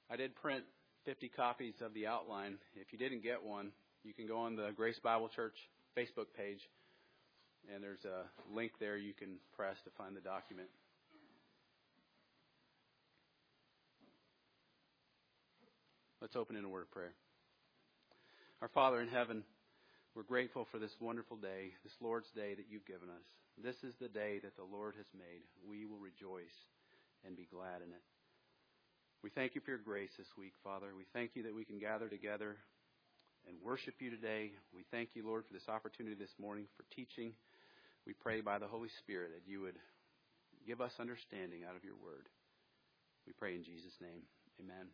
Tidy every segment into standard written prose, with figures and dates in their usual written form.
I did print 50 copies of the outline. If you didn't get one, you can go on the Grace Bible Church Facebook page, and there's a link there you can press to find the document. Let's open in a word of prayer. Our Father in heaven, we're grateful for this wonderful day, this Lord's Day that you've given us. This is the day that the Lord has made. We will rejoice and be glad in it. We thank you for your grace this week, Father. We thank you that we can gather together and worship you today. We thank you, Lord, for this opportunity this morning for teaching. We pray by the Holy Spirit that you would give us understanding out of your word. We pray in Jesus' name. Amen.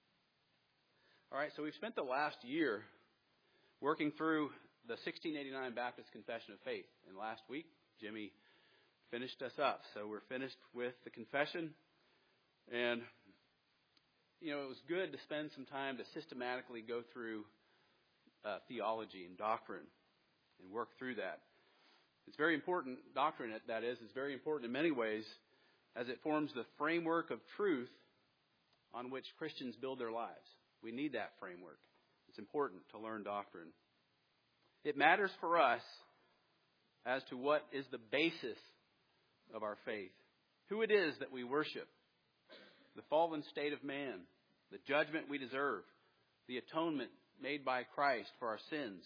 All right, so we've spent the last year working through the 1689 Baptist Confession of Faith. And last week, Jimmy finished us up. So we're finished with the confession. And, you know, it was good to spend some time to systematically go through theology and doctrine and work through that. It's very important, doctrine that is very important in many ways, as it forms the framework of truth on which Christians build their lives. We need that framework. It's important to learn doctrine. It matters for us as to what is the basis of our faith, who it is that we worship, the fallen state of man, the judgment we deserve, the atonement made by Christ for our sins,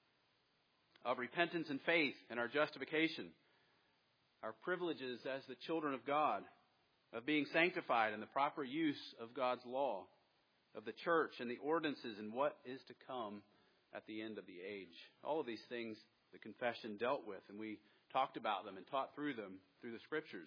of repentance and faith and our justification, our privileges as the children of God, of being sanctified in the proper use of God's law, of the church and the ordinances and what is to come at the end of the age. All of these things the confession dealt with, and we talked about them and taught through them through the Scriptures.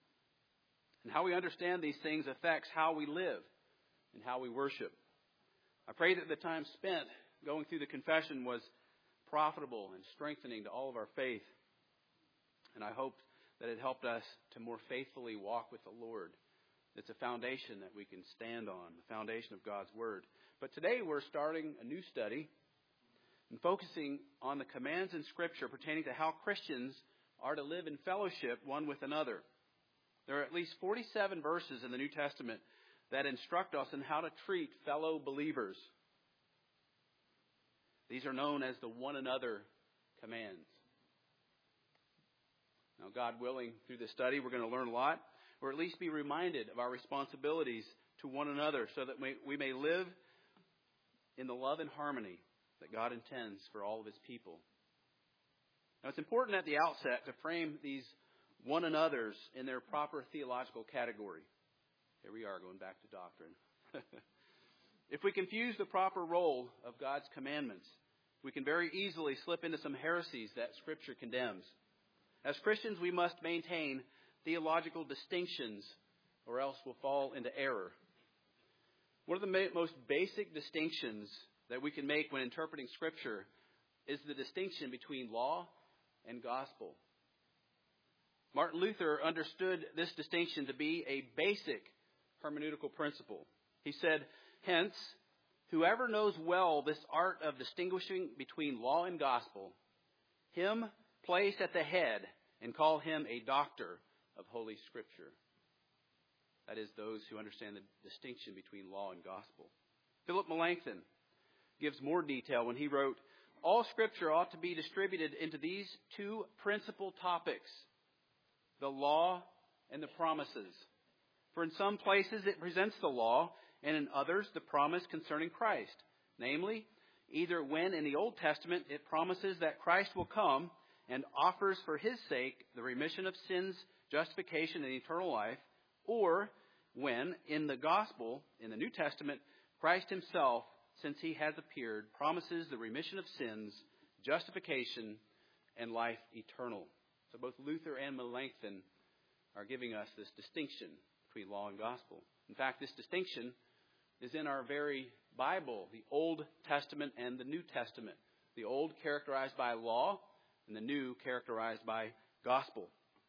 And how we understand these things affects how we live and how we worship. I pray that the time spent going through the confession was profitable and strengthening to all of our faith. And I hope that it helped us to more faithfully walk with the Lord. It's a foundation that we can stand on, the foundation of God's Word. But today we're starting a new study and focusing on the commands in Scripture pertaining to how Christians are to live in fellowship one with another. There are at least 47 verses in the New Testament that instruct us in how to treat fellow believers. These are known as the one another commands. Now, God willing, through this study, we're going to learn a lot, or at least be reminded of our responsibilities to one another so that we may live in the love and harmony that God intends for all of His people. Now, it's important at the outset to frame these one another's in their proper theological category. Here we are going back to doctrine. If we confuse the proper role of God's commandments, we can very easily slip into some heresies that Scripture condemns. As Christians, we must maintain theological distinctions, or else we'll fall into error. One of the most basic distinctions that we can make when interpreting Scripture is the distinction between law and gospel. Martin Luther understood this distinction to be a basic hermeneutical principle. He said, "Hence, whoever knows well this art of distinguishing between law and gospel, him place at the head and call him a doctor of Holy Scripture." That is, those who understand the distinction between law and gospel. Philip Melanchthon gives more detail when he wrote, "All Scripture ought to be distributed into these two principal topics, the law and the promises. For in some places it presents the law, and in others the promise concerning Christ. Namely, either when in the Old Testament it promises that Christ will come and offers for His sake the remission of sins, justification, and eternal life, or when in the Gospel, in the New Testament, Christ Himself, since He has appeared, promises the remission of sins, justification, and life eternal." So both Luther and Melanchthon are giving us this distinction between law and gospel. In fact, this distinction is in our very Bible, the Old Testament and the New Testament. The Old characterized by law, and the New characterized by gospel.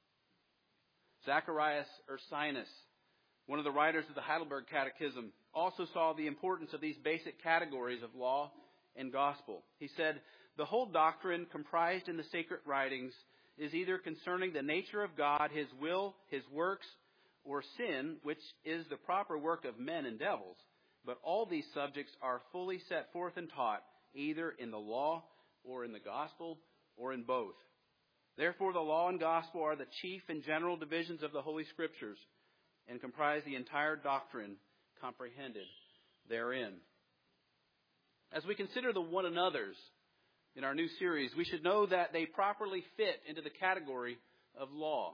Zacharias Ursinus, one of the writers of the Heidelberg Catechism, also saw the importance of these basic categories of law and gospel. He said, "The whole doctrine comprised in the sacred writings is either concerning the nature of God, His will, His works, or sin, which is the proper work of men and devils, But all these subjects are fully set forth and taught, either in the law or in the gospel or in both. Therefore, the law and gospel are the chief and general divisions of the Holy Scriptures and comprise the entire doctrine comprehended therein. As we consider the one another's in our new series, we should know that they properly fit into the category of law.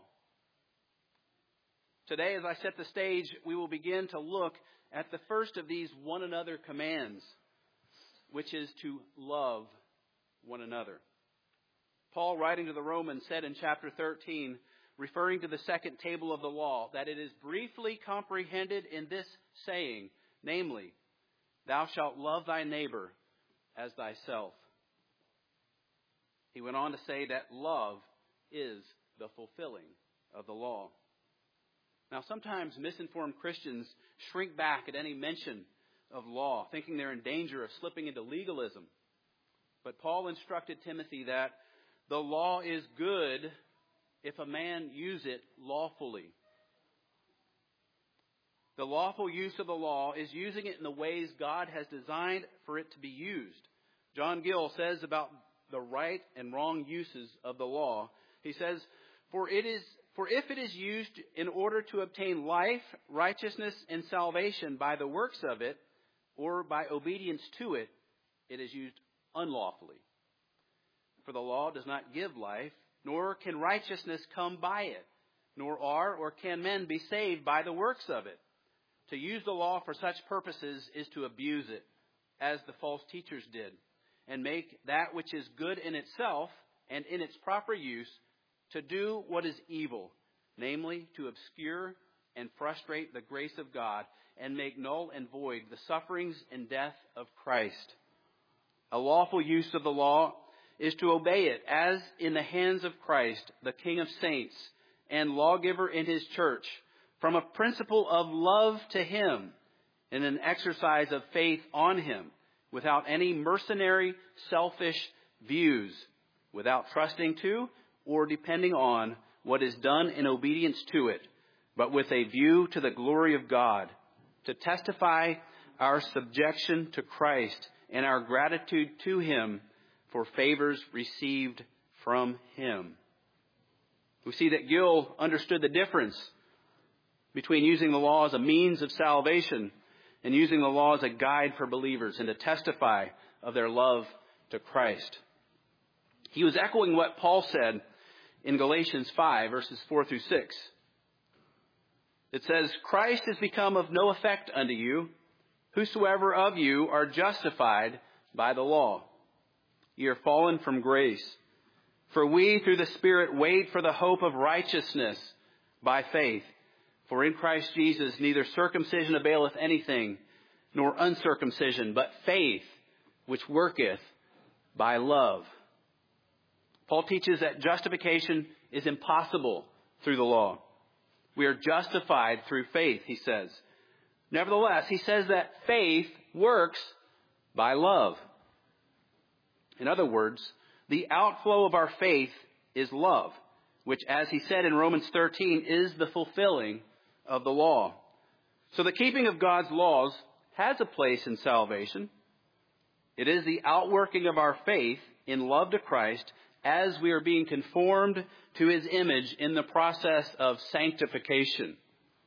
Today, as I set the stage, we will begin to look at the first of these one another commands, which is to love one another. Paul, writing to the Romans, said in chapter 13, referring to the second table of the law, that it is briefly comprehended in this saying, namely, thou shalt love thy neighbor as thyself. He went on to say that love is the fulfilling of the law. Now, sometimes misinformed Christians shrink back at any mention of law, thinking they're in danger of slipping into legalism. But Paul instructed Timothy that the law is good if a man use it lawfully. The lawful use of the law is using it in the ways God has designed for it to be used. John Gill says about the right and wrong uses of the law, he says, For if it is used in order to obtain life, righteousness, and salvation by the works of it, or by obedience to it, it is used unlawfully. For the law does not give life, nor can righteousness come by it, nor are or can men be saved by the works of it. To use the law for such purposes is to abuse it, as the false teachers did, and make that which is good in itself and in its proper use to do what is evil, namely to obscure and frustrate the grace of God and make null and void the sufferings and death of Christ. A lawful use of the law is to obey it as in the hands of Christ, the King of saints and lawgiver in his church, from a principle of love to him and an exercise of faith on him, without any mercenary, selfish views, without trusting to or depending on what is done in obedience to it, but with a view to the glory of God, to testify our subjection to Christ and our gratitude to him for favors received from him. We see that Gill understood the difference between using the law as a means of salvation and using the law as a guide for believers and to testify of their love to Christ. He was echoing what Paul said in Galatians 5, verses 4 through 6. It says, Christ is become of no effect unto you, whosoever of you are justified by the law. Ye are fallen from grace. For we through the Spirit wait for the hope of righteousness by faith. For in Christ Jesus neither circumcision availeth anything, nor uncircumcision, but faith which worketh by love. Paul teaches that justification is impossible through the law. We are justified through faith, he says. Nevertheless, he says that faith works by love. In other words, the outflow of our faith is love, which, as he said in Romans 13, is the fulfilling of the law. So the keeping of God's laws has a place in salvation. It is the outworking of our faith in love to Christ as we are being conformed to his image in the process of sanctification.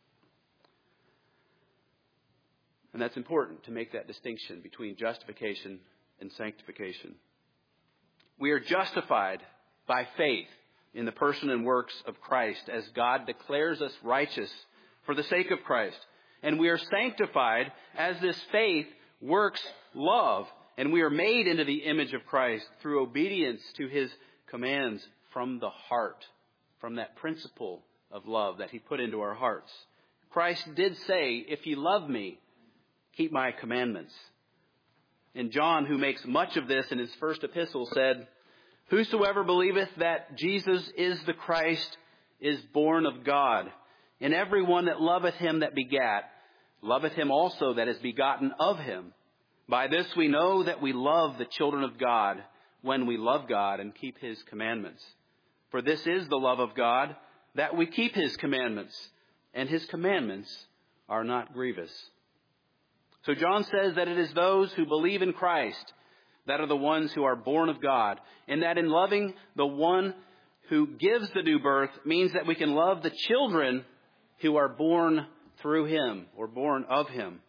And that's important to make that distinction between justification and sanctification. We are justified by faith in the person and works of Christ as God declares us righteous for the sake of Christ. And we are sanctified as this faith works love. And we are made into the image of Christ through obedience to his commands from the heart, from that principle of love that he put into our hearts. Christ did say, if ye love me, keep my commandments. And John, who makes much of this in his first epistle, said, whosoever believeth that Jesus is the Christ is born of God. And every one that loveth him that begat, loveth him also that is begotten of him. By this we know that we love the children of God, when we love God and keep his commandments. For this is the love of God, that we keep his commandments, and his commandments are not grievous. So John says that it is those who believe in Christ that are the ones who are born of God, and that in loving the one who gives the new birth means that we can love the children who are born through him or born of him.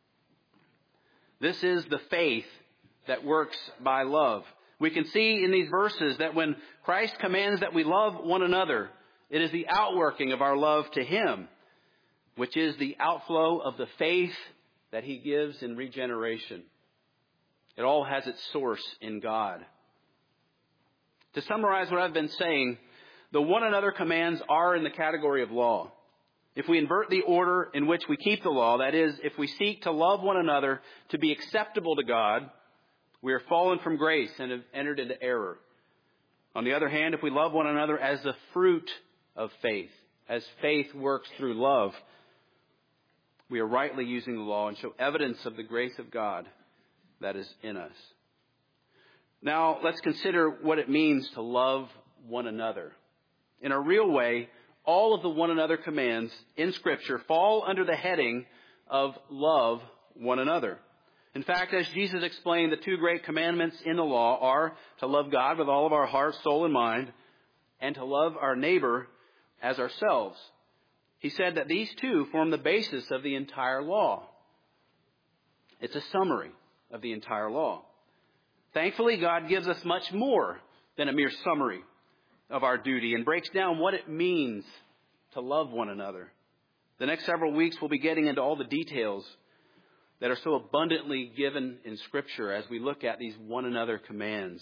This is the faith that works by love. We can see in these verses that when Christ commands that we love one another, it is the outworking of our love to him, which is the outflow of the faith that he gives in regeneration. It all has its source in God. To summarize what I've been saying, the one another commands are in the category of law. If we invert the order in which we keep the law, that is, if we seek to love one another to be acceptable to God, we are fallen from grace and have entered into error. On the other hand, if we love one another as the fruit of faith, as faith works through love, we are rightly using the law and show evidence of the grace of God that is in us. Now, let's consider what it means to love one another. In a real way, all of the one another commands in Scripture fall under the heading of love one another. In fact, as Jesus explained, the two great commandments in the law are to love God with all of our heart, soul, and mind, and to love our neighbor as ourselves. He said that these two form the basis of the entire law. It's a summary of the entire law. Thankfully, God gives us much more than a mere summary of our duty and breaks down what it means to love one another. The next several weeks we'll be getting into all the details that are so abundantly given in Scripture as we look at these one another commands.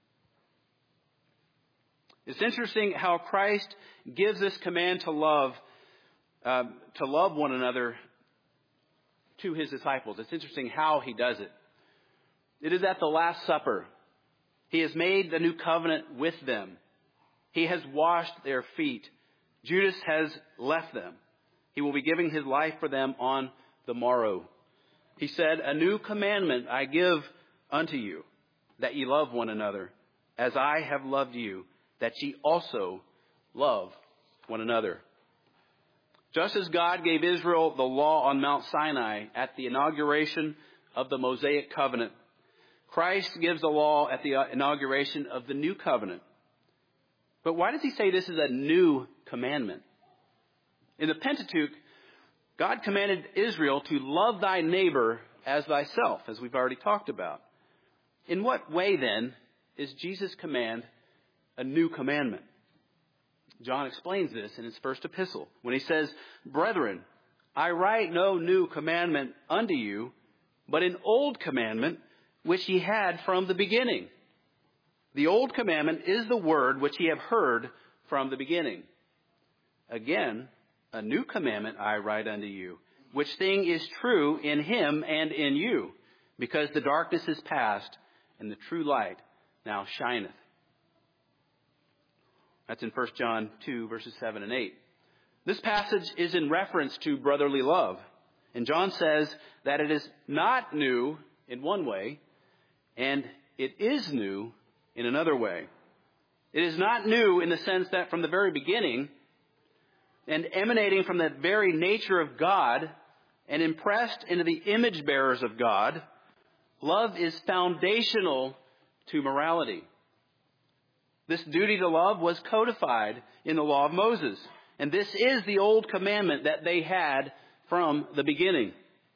It's interesting how Christ gives this command to love one another to his disciples. It's interesting how he does it. It is at the Last Supper. He has made the new covenant with them. He has washed their feet. Judas has left them. He will be giving his life for them on the morrow. He said, "A new commandment I give unto you, that ye love one another, as I have loved you, that ye also love one another." Just as God gave Israel the law on Mount Sinai at the inauguration of the Mosaic covenant, Christ gives the law at the inauguration of the new covenant. But why does he say this is a new commandment? In the Pentateuch, God commanded Israel to love thy neighbor as thyself, as we've already talked about. In what way, then, is Jesus' command a new commandment? John explains this in his first epistle when he says, "Brethren, I write no new commandment unto you, but an old commandment which ye had from the beginning. The old commandment is the word which ye have heard from the beginning. Again, a new commandment I write unto you, which thing is true in him and in you, because the darkness is past, and the true light now shineth." That's in 1 John 2, verses 7 and 8. This passage is in reference to brotherly love. And John says that it is not new in one way, and it is new in another way. It is not new in the sense that from the very beginning, and emanating from the very nature of God, and impressed into the image bearers of God, love is foundational to morality. This duty to love was codified in the law of Moses. And this is the old commandment that they had from the beginning.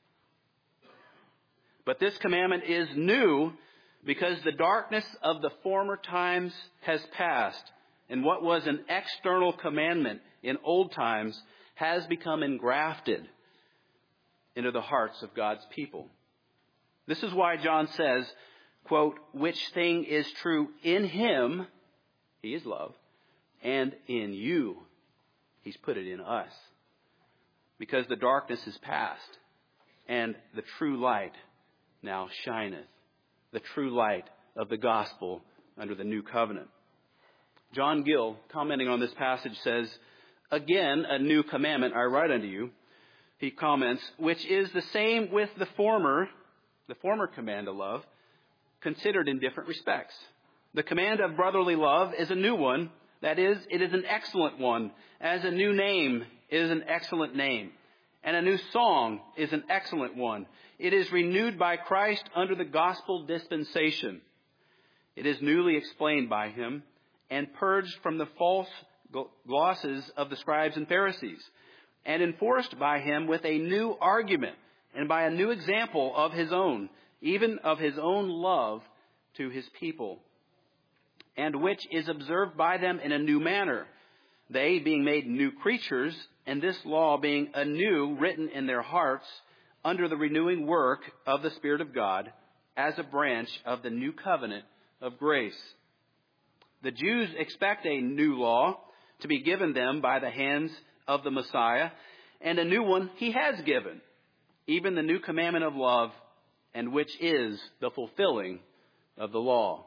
But this commandment is new because the darkness of the former times has passed, and what was an external commandment in old times has become engrafted into the hearts of God's people. This is why John says, quote, "which thing is true in him," he is love, "and in you," he's put it in us. Because the darkness is past, and the true light now shineth. The true light of the gospel under the new covenant. John Gill, commenting on this passage, says, "Again, a new commandment I write unto you," he comments, "which is the same with the former command of love, considered in different respects. The command of brotherly love is a new one. That is, it is an excellent one, as a new name is an excellent name. And a new song is an excellent one. It is renewed by Christ under the gospel dispensation. It is newly explained by him and purged from the false glosses of the scribes and Pharisees, and enforced by him with a new argument and by a new example of his own, even of his own love to his people, and which is observed by them in a new manner, they being made new creatures, and this law being anew written in their hearts under the renewing work of the Spirit of God as a branch of the new covenant of grace. The Jews expect a new law to be given them by the hands of the Messiah, and a new one he has given, even the new commandment of love, and which is the fulfilling of the law.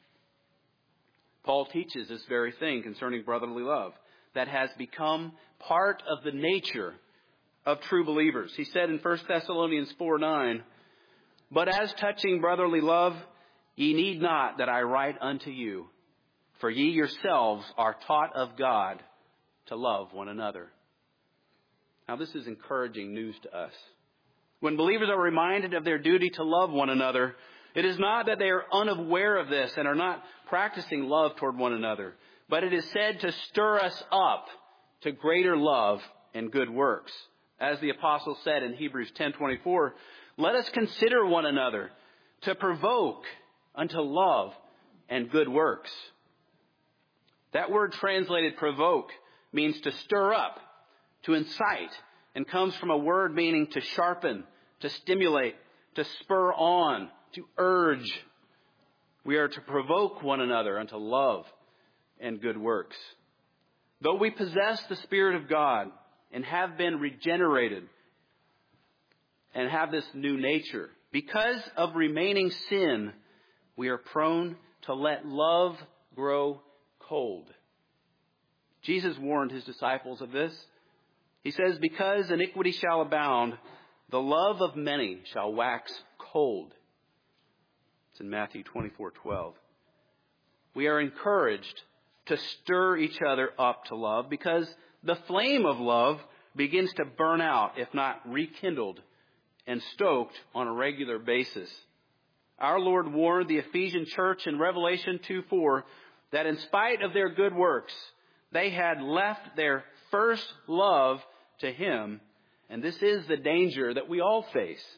Paul teaches this very thing concerning brotherly love that has become part of the nature of true believers. He said in 1 Thessalonians 4:9, "But as touching brotherly love, ye need not that I write unto you, for ye yourselves are taught of God to love one another." Now this is encouraging news to us. When believers are reminded of their duty to love one another, it is not that they are unaware of this and are not practicing love toward one another, but it is said to stir us up to greater love and good works. As the apostle said in Hebrews 10:24, "Let us consider one another to provoke unto love and good works." That word translated provoke means to stir up, to incite, and comes from a word meaning to sharpen, to stimulate, to spur on, to urge. We are to provoke one another unto love and good works. Though we possess the Spirit of God and have been regenerated and have this new nature, because of remaining sin, we are prone to let love grow cold. Jesus warned his disciples of this. He says, "Because iniquity shall abound, the love of many shall wax cold." It's in Matthew 24:12. We are encouraged to stir each other up to love because the flame of love begins to burn out, if not rekindled and stoked on a regular basis. Our Lord warned the Ephesian church in Revelation 2:4 that in spite of their good works, they had left their first love to him, and this is the danger that we all face.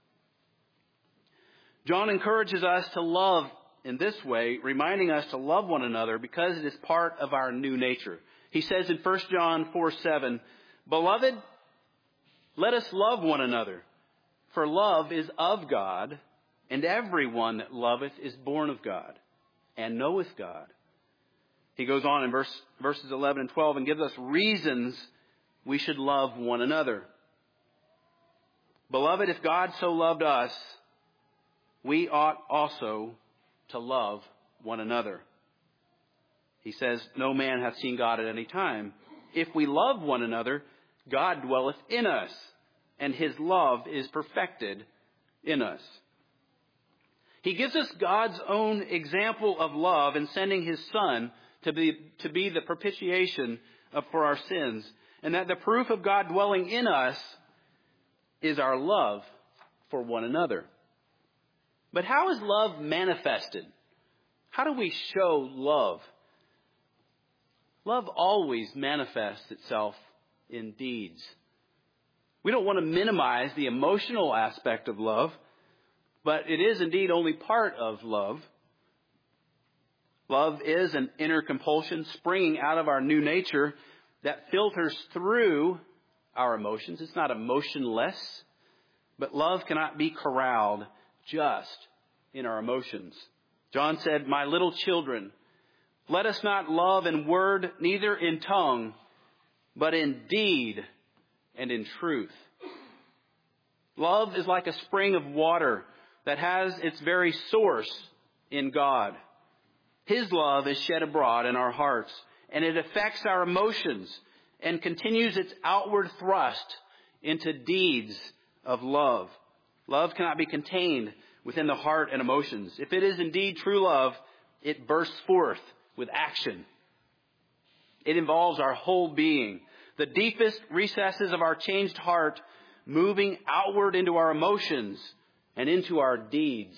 John encourages us to love in this way, reminding us to love one another because it is part of our new nature. He says in 1 John 4:7, "Beloved, let us love one another, for love is of God, and everyone that loveth is born of God, and knoweth God." He goes on in verses 11 and 12 and gives us reasons we should love one another. "Beloved, if God so loved us, we ought also to love one another." He says, "No man hath seen God at any time. If we love one another, God dwelleth in us, and his love is perfected in us." He gives us God's own example of love in sending his Son to be the propitiation for our sins, and that the proof of God dwelling in us is our love for one another. But how is love manifested? How do we show love? Love always manifests itself in deeds. We don't want to minimize the emotional aspect of love, but it is indeed only part of love. Love is an inner compulsion springing out of our new nature that filters through our emotions. It's not emotionless, but love cannot be corralled just in our emotions. John said, "My little children, let us not love in word, neither in tongue, but in deed and in truth." Love is like a spring of water that has its very source in God. His love is shed abroad in our hearts, and it affects our emotions and continues its outward thrust into deeds of love. Love cannot be contained within the heart and emotions. If it is indeed true love, it bursts forth with action. It involves our whole being. the deepest recesses of our changed heart, moving outward into our emotions and into our deeds.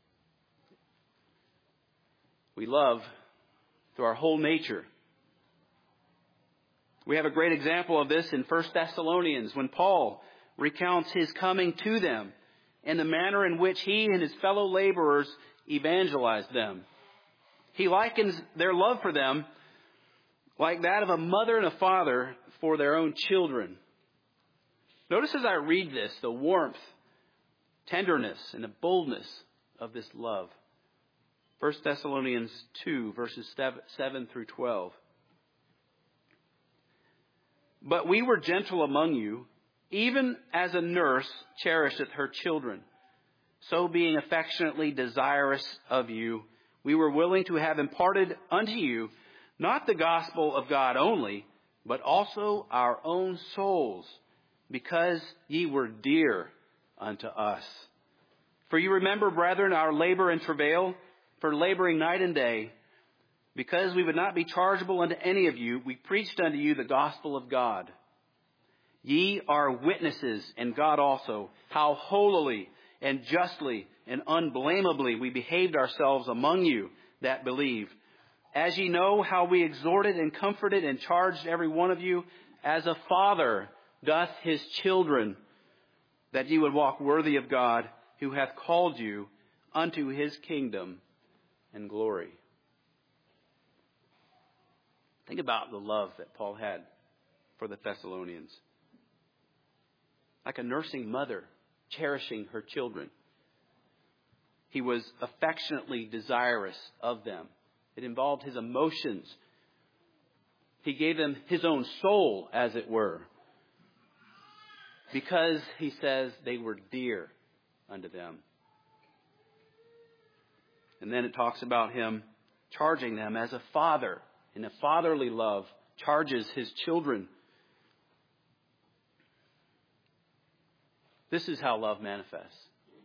We love through our whole nature. We have a great example of this in 1 Thessalonians when Paul recounts his coming to them and the manner in which he and his fellow laborers evangelized them. He likens their love for them like that of a mother and a father for their own children. Notice as I read this, the warmth, tenderness, and the boldness of this love. 1 Thessalonians 2, verses 7 through 12. But we were gentle among you, even as a nurse cherisheth her children. So being affectionately desirous of you, we were willing to have imparted unto you not the gospel of God only, but also our own souls, because ye were dear unto us. For you remember, brethren, our labor and travail, for laboring night and day, because we would not be chargeable unto any of you, we preached unto you the gospel of God. Ye are witnesses, and God also, how holily and justly and unblameably we behaved ourselves among you that believe. As ye know how we exhorted and comforted and charged every one of you, as a father doth his children, that ye would walk worthy of God, who hath called you unto his kingdom and glory. Think about the love that Paul had for the Thessalonians. Like a nursing mother cherishing her children. He was affectionately desirous of them. It involved his emotions. He gave them his own soul, as it were. Because, he says, they were dear unto them. And then it talks about him charging them as a father, in a fatherly love, charges his children. This is how love manifests.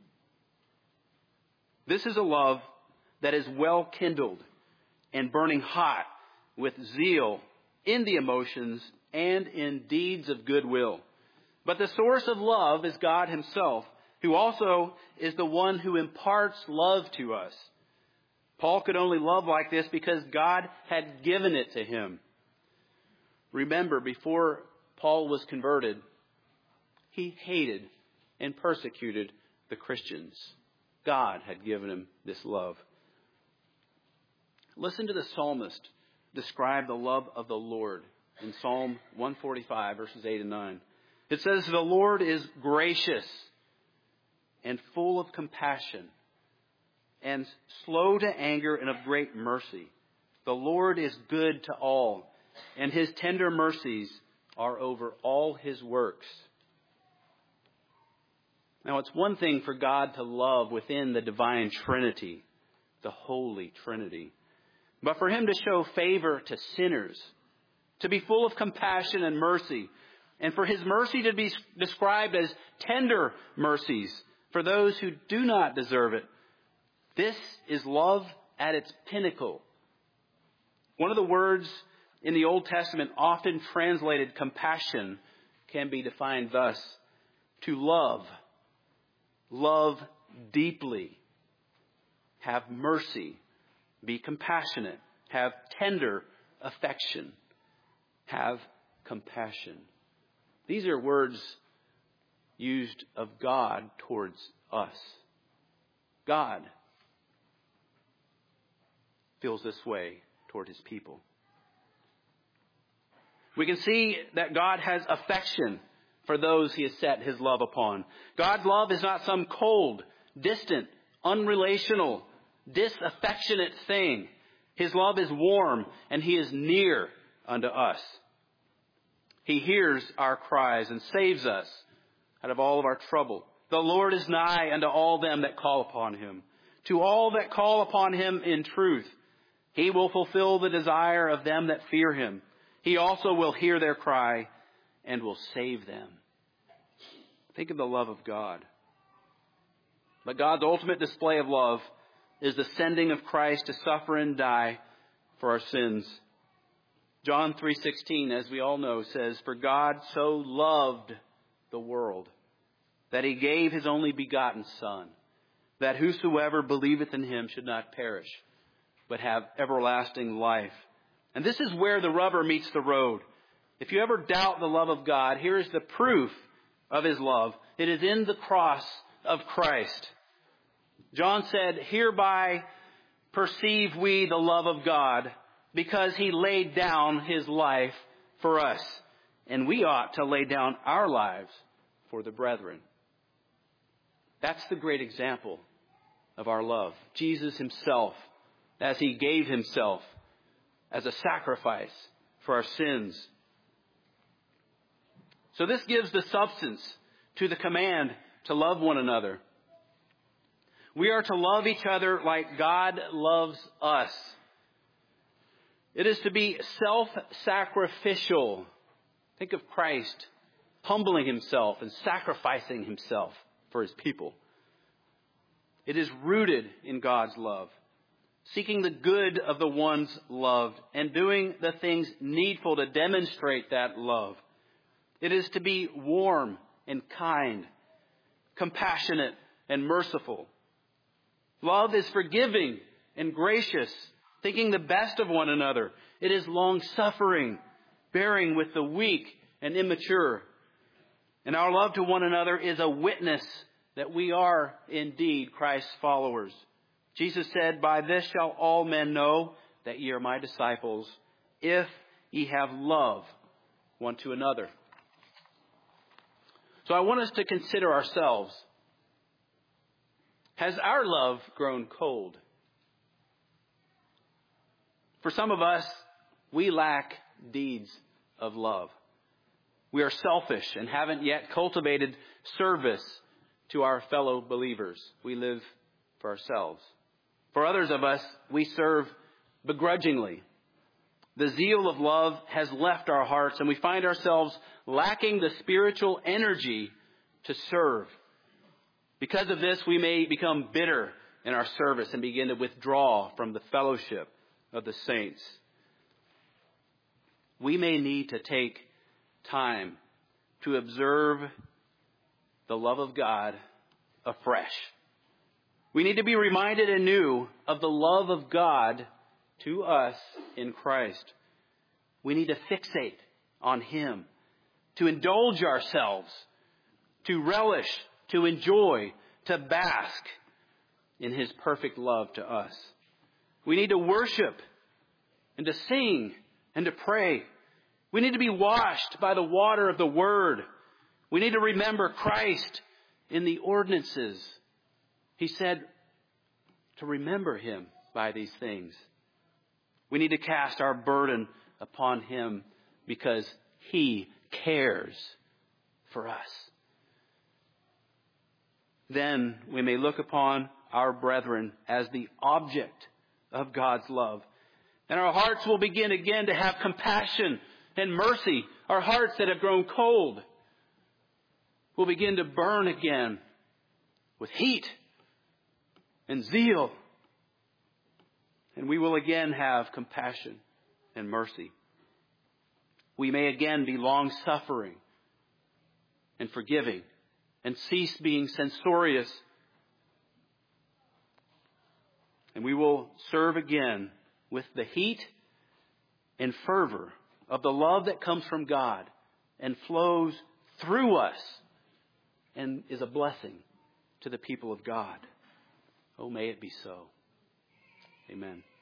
This is a love that is well kindled and burning hot with zeal in the emotions and in deeds of goodwill. But the source of love is God himself, who also is the one who imparts love to us. Paul could only love like this because God had given it to him. Remember, before Paul was converted, he hated and persecuted the Christians. God had given him this love. Listen to the psalmist describe the love of the Lord in Psalm 145, verses 8 and 9. It says, the Lord is gracious and full of compassion and slow to anger and of great mercy. The Lord is good to all, and his tender mercies are over all his works. Now, it's one thing for God to love within the divine Trinity, the Holy Trinity. But for him to show favor to sinners, to be full of compassion and mercy, and for his mercy to be described as tender mercies for those who do not deserve it, this is love at its pinnacle. One of the words in the Old Testament often translated compassion can be defined thus: to love. Love deeply. Have mercy. Be compassionate. Have tender affection. Have compassion. These are words used of God towards us. God feels this way toward his people. We can see that God has affection for those he has set his love upon. God's love is not some cold, distant, unrelational, disaffectionate thing. His love is warm and he is near unto us. He hears our cries and saves us out of all of our trouble. The Lord is nigh unto all them that call upon him. To all that call upon him in truth, he will fulfill the desire of them that fear him. He also will hear their cry and will save them. Think of the love of God. But God's ultimate display of love is the sending of Christ to suffer and die for our sins. John 3:16, as we all know, says, "For God so loved the world that he gave his only begotten Son, that whosoever believeth in him should not perish, but have everlasting life." And this is where the rubber meets the road. If you ever doubt the love of God, here is the proof of his love. It is in the cross of Christ. John said, "Hereby perceive we the love of God, because he laid down his life for us, and we ought to lay down our lives for the brethren." That's the great example of our love. Jesus himself, as he gave himself as a sacrifice for our sins. So this gives the substance to the command to love one another. We are to love each other like God loves us. It is to be self-sacrificial. Think of Christ humbling himself and sacrificing himself for his people. It is rooted in God's love, seeking the good of the ones loved and doing the things needful to demonstrate that love. It is to be warm and kind, compassionate and merciful. Love is forgiving and gracious, thinking the best of one another. It is long-suffering, bearing with the weak and immature. And our love to one another is a witness that we are indeed Christ's followers. Jesus said, "By this shall all men know that ye are my disciples, if ye have love one to another." So I want us to consider ourselves. Has our love grown cold? For some of us, we lack deeds of love. We are selfish and haven't yet cultivated service to our fellow believers. We live for ourselves. For others of us, we serve begrudgingly. The zeal of love has left our hearts, and we find ourselves lacking the spiritual energy to serve. Because of this, we may become bitter in our service and begin to withdraw from the fellowship of the saints. We may need to take time to observe the love of God afresh. We need to be reminded anew of the love of God to us in Christ. We need to fixate on him, to indulge ourselves, to relish, to enjoy, to bask in his perfect love to us. We need to worship and to sing and to pray. We need to be washed by the water of the Word. We need to remember Christ in the ordinances. He said to remember him by these things. We need to cast our burden upon him because he cares for us. Then we may look upon our brethren as the object of God's love. And our hearts will begin again to have compassion and mercy. Our hearts that have grown cold will begin to burn again with heat and zeal. And we will again have compassion and mercy. We may again be long-suffering and forgiving and cease being censorious. And we will serve again with the heat and fervor of the love that comes from God and flows through us and is a blessing to the people of God. Oh, may it be so. Amen.